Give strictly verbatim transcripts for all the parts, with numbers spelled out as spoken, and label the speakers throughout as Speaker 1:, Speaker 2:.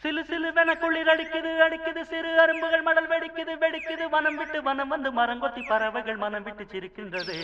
Speaker 1: சிலு சிலுவென குளிர் அடிக்குது அடிக்குது சிறு அரும்புகள் மடல் வெடிக்குது வெடிக்குது வனம் விட்டு வனம் வந்து மரங்கொத்தி பறவைகள் மனம் விட்டு சிரிக்கின்றது.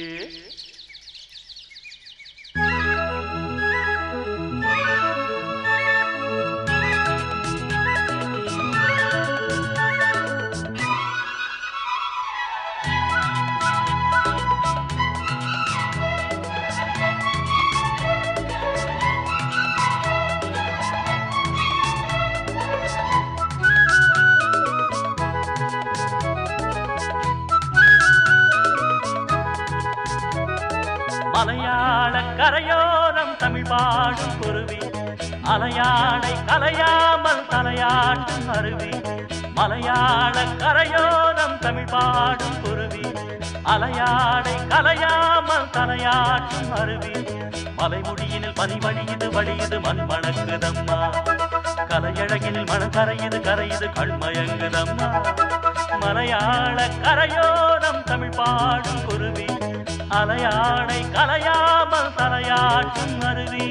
Speaker 1: மலையாள கரையோரம் தமிழ் பாடும் குருவி அலையாடை கலையாமல் தலையாட்டும் அருவி. மலையாள கரையோரம் தமிழ் பாடும் குருவி அலையாடை கலையாமல் தலையாட்டும் அருவி. மலைமுடியினில் பனி வழியுது வழியுது மண் மணக்குதம்மா. கலையழகினில் மனம் கரையுது கரையுது கண்மயங்குதம்மா. மலையாள கரையோரம் தமிழ் பாடும் குருவி அலையாடை கலையாமல் தலையாட்டும் அருவி.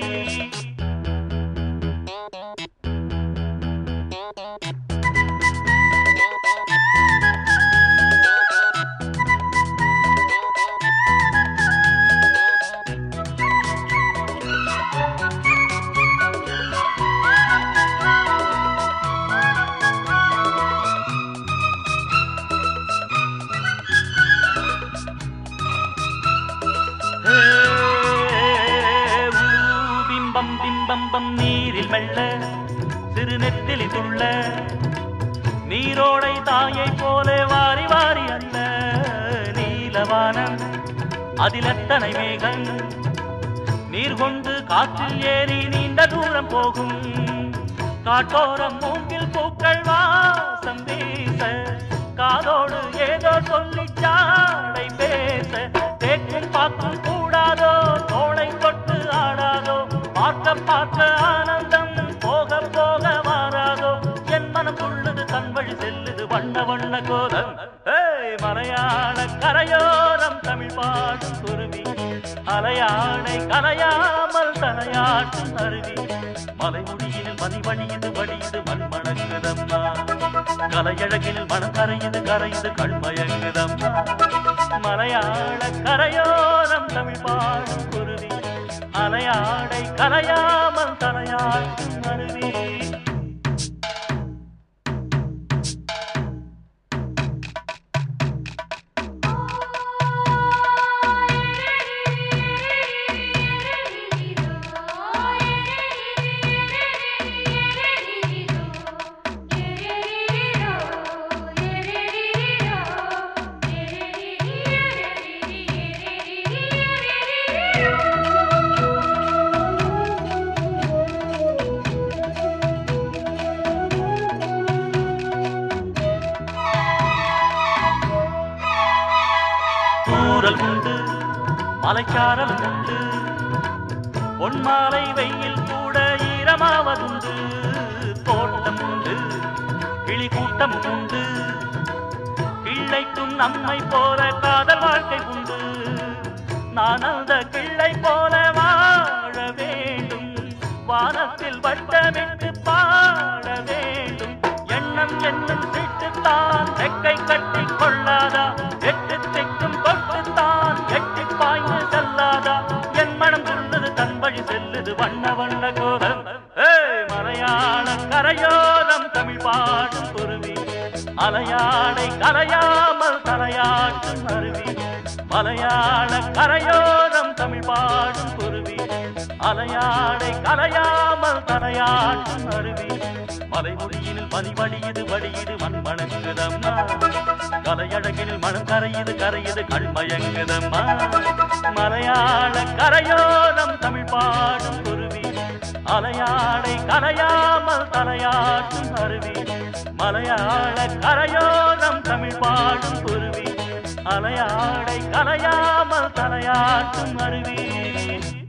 Speaker 1: பிம்பம் பிம்பம்பம் நீரில் மெல்ல சிறு நெத்திலி துள்ள நீரோடை தாயை போல வாரி வாரி அல்ல. நீலவானம் அதில் எத்தனை மேகம் நீர் கொண்டு காற்றில் ஏறி நீண்ட தூரம் போகும். காட்டோரம் மூங்கில் பூக்கள் வாசம் வீச காதோடு ஏதோ சொல்லி சாடை பேச. தேக்கும் பார்க்கும் கூடாதோ தோளை தொட்டு ஆடாதோ பார்க்க பார்க்க ஆனந்தம் போக போக மாறாதோ. என் மனம் உள்ளது தன் வழி செல்லுது வண்ண வண்ண கோலம். ஏய் மலையாள கரையோரம் தமிழ் பாடும் குருவி அலையாடை கலையாமல் தலையாட்டும் அருவி. மலைமுடியினில் மணி வழியுது வழியுது மண் மணக்குதம்மா. கலையழகினில் மனம் கரையுது கரையுது கண்மயங்குதம்மா. மலையாள கரையோரம் தமிழ் பாடும் குருவி அலையாடை கலையாமல் தலையாட்டும் அருவி. தூறல் உண்டு மலைச்சாரல் உண்டு பொன்மாலை வெயில் கூட ஈரமாவதுண்டு. தோட்டம் உண்டு கிளி கூட்டம் உண்டு கிள்ளைக்கும் நம்மை போல காதல் வாழ்க்கை உண்டு. நான் அந்த கிள்ளை போல வாழ வேண்டும் வானத்தில் வட்டமிட்டு பாட வேண்டும். எண்ணம் என்னும் சீட்டுத்தான் ரெக்கை கட்டி கொள்ளாதா எட்டு திக்கும் கொட்டுத்தான் எட்டி பாய்ந்து செல்லாதா. என் மனம் சொல்லுது தன் வழி செல்லுது வண்ண வண்ண கோலம். ஏய் மலையாள கரையோரம் தமிழ் பாடும் குருவி அலையாடை கலையாமல் தலையாட்டும் அருவி. மலையாள கரையோரம் தமிழ் பாடும் குருவி அலையாடை கலையாமல் தலையாட்டும் அருவி. மலைமுடியினில் பனி வழியுது வழியுது மண் மணக்குதம்மா. கலையழகினில் மனம் கரையுது கரையுது கண்மயங்குதம்மா. மலையாள கரையோரம் தமிழ் பாடும் குருவி அலையாடை கலையாமல் தலையாட்டும் அருவி. மலையாள கரையோரம் தமிழ் பாடும் குருவி அலையாடை கலையாமல் தலையாட்டும் அருவி.